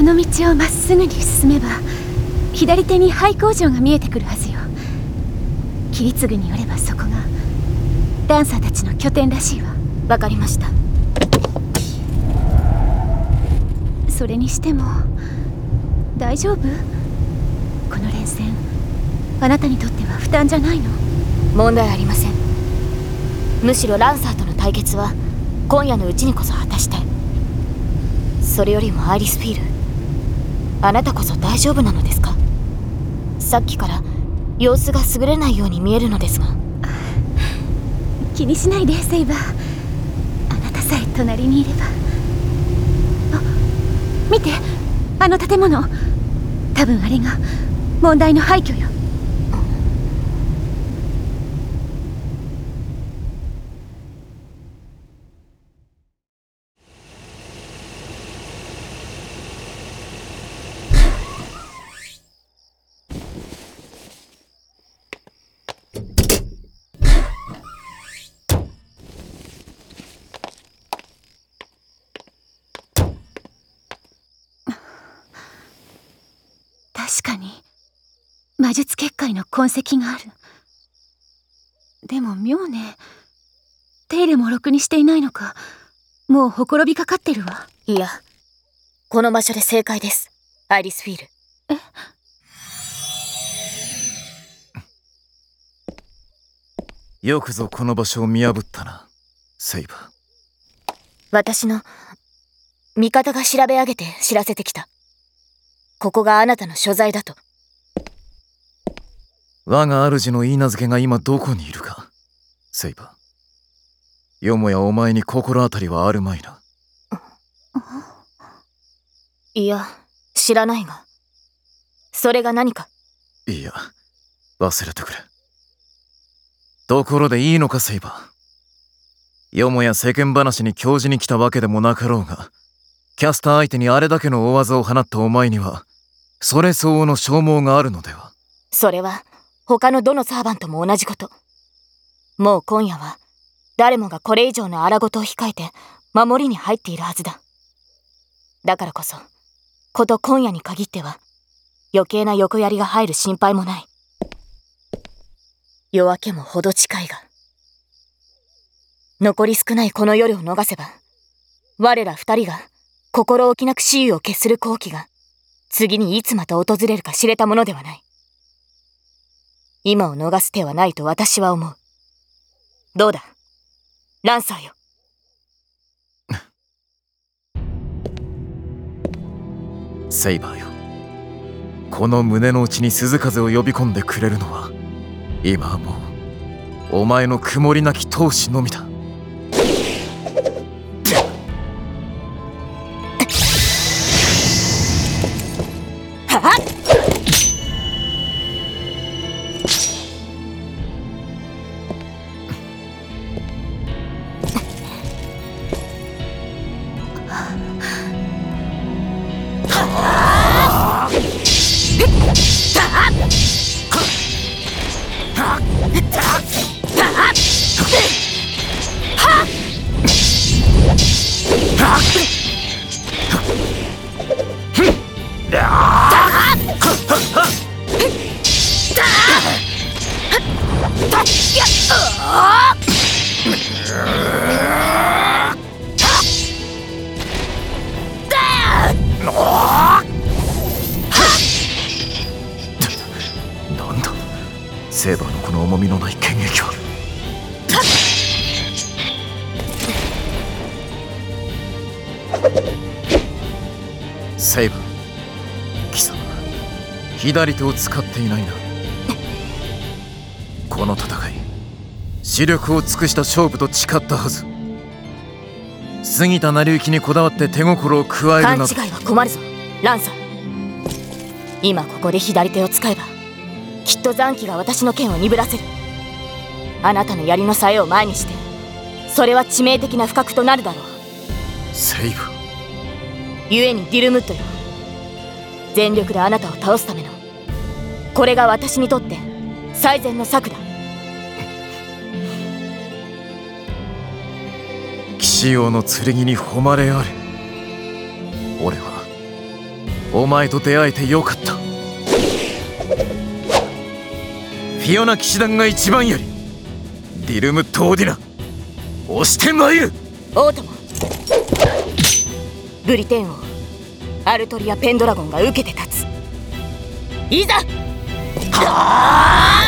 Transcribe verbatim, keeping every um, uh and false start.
の道をまっすぐに進めば左手に廃工場が見えてくるはずよ。桐次によればそこがランサーたちの拠点らしいわ。 わかりました。 それにしても大丈夫？この連戦あなたにとっては負担じゃないの？ 問題ありません。むしろランサーとの対決は今夜のうちにこそ果たしたい。それよりもアイリスフィール、あなたこそ大丈夫なのですか？さっきから様子が優れないように見えるのですが。 気にしないでセイバー、あなたさえ隣にいれば。あ、見て、あの建物、多分あれが問題の廃墟よ。確かに魔術結界の痕跡がある。でも妙ね、手入れもろくにしていないのか、もうほころびかかってるわ。 いや、この場所で正解です、アイリスフィール。 え？ よくぞこの場所を見破ったな、セイバー。 私の味方が調べ上げて知らせてきた。ここがあなたの所在だと。 我が主の許嫁が今どこにいるか、セイバー。よもやお前に心当たりはあるまいな。 いや、知らないが。それが何か？ いや、忘れてくれ。ところでいいのか、セイバー。よもや世間話に教示に来たわけでもなかろうが、キャスター相手にあれだけの大技を放ったお前にはそれ相応の消耗があるのでは？ それは他のどのサーバントも同じこと。もう今夜は誰もがこれ以上の荒事を控えて守りに入っているはずだ。だからこそこと今夜に限っては余計な横やりが入る心配もない。夜明けもほど近いが、残り少ないこの夜を逃せば我ら二人が心置きなく雌雄を決する好機が次にいつまた訪れるか知れたものではない。今を逃す手はないと私は思う。どうだ、ランサーよ。 セイバーよ、この胸の内に鈴風を呼び込んでくれるのは今はもうお前の曇りなき闘志のみだ。なんだセーバーのこの重みのない剣撃は。セイバー、貴様左手を使っていないな。この戦い視力を尽くした勝負と誓ったはず。過ぎた成り行きにこだわって手心を加えるなど。 勘違いは困るぞランサー。今ここで左手を使えばきっと残機が私の剣を鈍らせる。あなたの槍の冴えを前にしてそれは致命的な不覚となるだろう。 セイブ、 故にディルムッドよ、全力であなたを倒すためのこれが私にとって最善の策だ。 騎士王の剣に誉れあれ。俺はお前と出会えてよかった。フィオナ騎士団が一番よりディルム・トーディナ押してまいる。 オートマブリテン王アルトリア・ペンドラゴンが受けて立つ。いざはあ